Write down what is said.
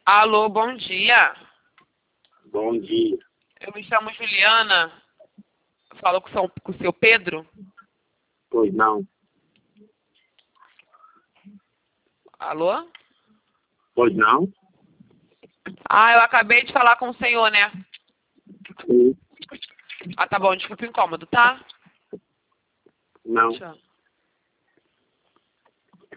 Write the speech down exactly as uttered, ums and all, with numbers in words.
Alô, bom dia. Bom dia. Eu me chamo Juliana. Falo com o seu, com o seu Pedro. Pois não. Alô? Pois não? Ah, eu acabei de falar com o senhor, né? Sim. Ah, tá bom, desculpa o incômodo, tá? Não. Tchau.